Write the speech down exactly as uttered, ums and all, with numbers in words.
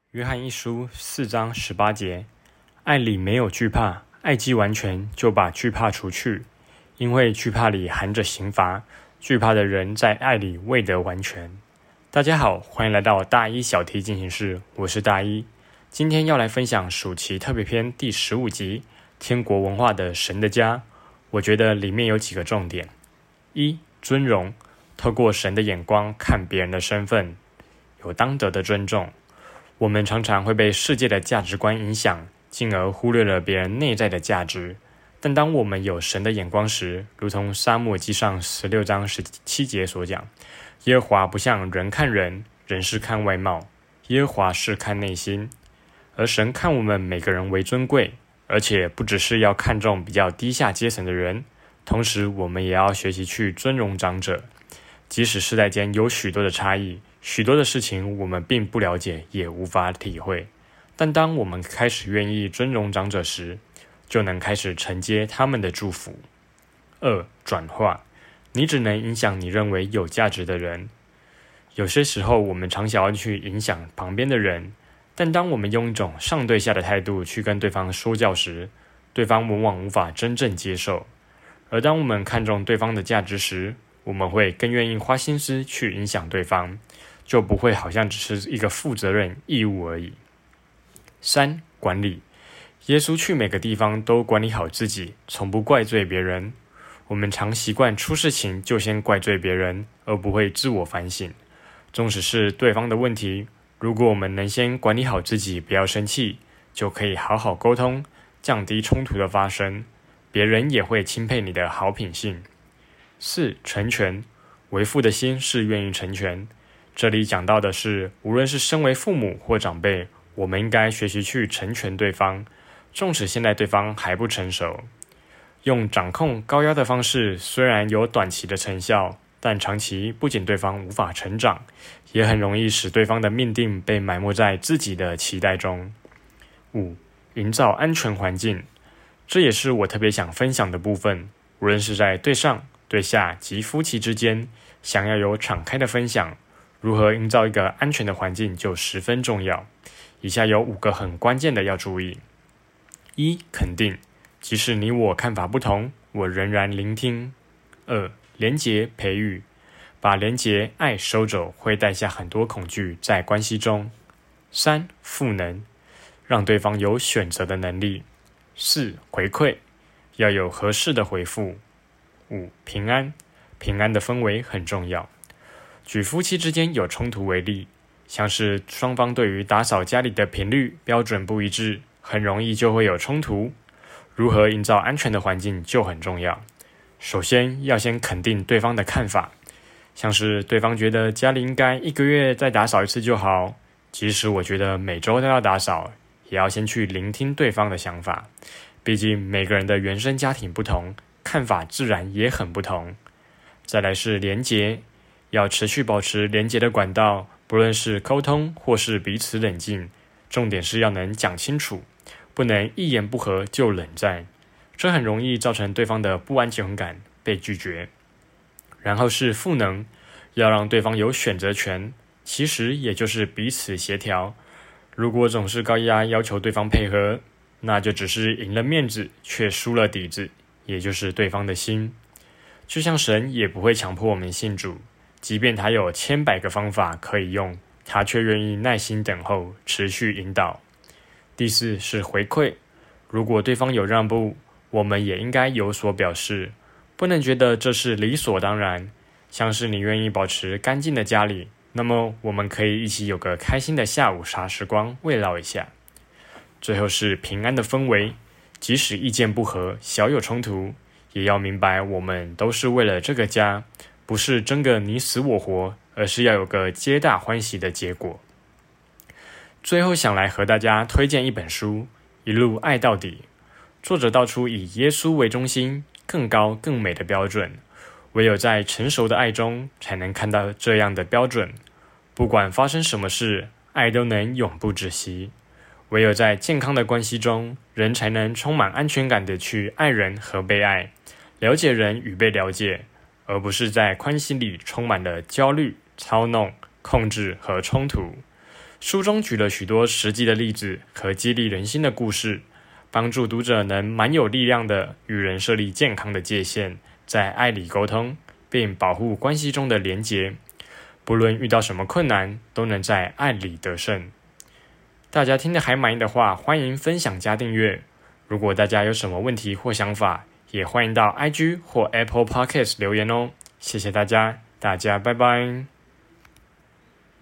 约翰一书四章十八节，爱里没有惧怕，爱既完全，就把惧怕除去，因为惧怕里含着刑罚，惧怕的人在爱里未得完全。大家好，欢迎来到大一小题进行式，我是大一。今天要来分享暑期特别篇第十五集，天国文化的神的家。我觉得里面有几个重点：一、尊荣，透过神的眼光看别人的身份，有当得的尊重。我们常常会被世界的价值观影响，进而忽略了别人内在的价值。但当我们有神的眼光时，如同撒母耳记上十六章十七节所讲，耶和华不像人看人，人是看外貌，耶和华是看内心。而神看我们每个人为尊贵，而且不只是要看重比较低下阶层的人，同时我们也要学习去尊荣长者。即使世代间有许多的差异，许多的事情我们并不了解，也无法体会，但当我们开始愿意尊荣长者时，就能开始承接他们的祝福。二、转化，你只能影响你认为有价值的人。有些时候我们常想要去影响旁边的人，但当我们用一种上对下的态度去跟对方说教时，对方往往无法真正接受。而当我们看重对方的价值时，我们会更愿意花心思去影响对方，就不会好像只是一个负责任义务而已。三、管理，耶稣去每个地方都管理好自己，从不怪罪别人。我们常习惯出事情就先怪罪别人，而不会自我反省。纵使是对方的问题，如果我们能先管理好自己，不要生气，就可以好好沟通，降低冲突的发生，别人也会钦佩你的好品性。四、成全，为父的心是愿意成全。这里讲到的是，无论是身为父母或长辈，我们应该学习去成全对方，纵使现在对方还不成熟。用掌控高压的方式虽然有短期的成效，但长期不仅对方无法成长，也很容易使对方的命定被埋没在自己的期待中。五、营造安全环境，这也是我特别想分享的部分。无论是在对上、对下及夫妻之间，想要有敞开的分享，如何营造一个安全的环境就十分重要。以下有五个很关键的要注意。一、肯定，即使你我看法不同，我仍然聆听。二、连结培育，把连结爱收走，会带下很多恐惧在关系中。三、赋能，让对方有选择的能力。四、回馈，要有合适的回复。五、平安，平安的氛围很重要。举夫妻之间有冲突为例，像是双方对于打扫家里的频率标准不一致，很容易就会有冲突。如何营造安全的环境就很重要。首先要先肯定对方的看法，像是对方觉得家里应该一个月再打扫一次就好，即使我觉得每周都要打扫，也要先去聆听对方的想法。毕竟每个人的原生家庭不同，看法自然也很不同。再来是连结，要持续保持连结的管道，不论是沟通或是彼此冷静，重点是要能讲清楚，不能一言不合就冷战，这很容易造成对方的不安全感，被拒绝。然后是赋能，要让对方有选择权，其实也就是彼此协调。如果总是高压要求对方配合，那就只是赢了面子，却输了底子，也就是对方的心。就像神也不会强迫我们信主，即便他有千百个方法可以用，他却愿意耐心等候，持续引导。第四是回馈，如果对方有让步，我们也应该有所表示，不能觉得这是理所当然。像是你愿意保持干净的家里，那么我们可以一起有个开心的下午茶时光，慰劳一下。最后是平安的氛围，即使意见不合，小有冲突，也要明白我们都是为了这个家，不是争个你死我活，而是要有个皆大欢喜的结果。最后想来和大家推荐一本书，一路爱到底。作者道出以耶稣为中心，更高更美的标准，唯有在成熟的爱中，才能看到这样的标准。不管发生什么事，爱都能永不止息。唯有在健康的关系中，人才能充满安全感的去爱人和被爱，了解人与被了解，而不是在关系里充满了焦虑、操弄、控制和冲突。 书中举了许多实际的例子和激励人心的故事，帮助读者能蛮有力量的与人设立健康的界限，在爱里沟通，并保护关系中的连结。不论遇到什么困难，都能在爱里得胜。大家听得还满意的话，欢迎分享加订阅。如果大家有什么问题或想法，也欢迎到 I G 或 Apple Podcast 留言哦。谢谢大家，大家拜拜。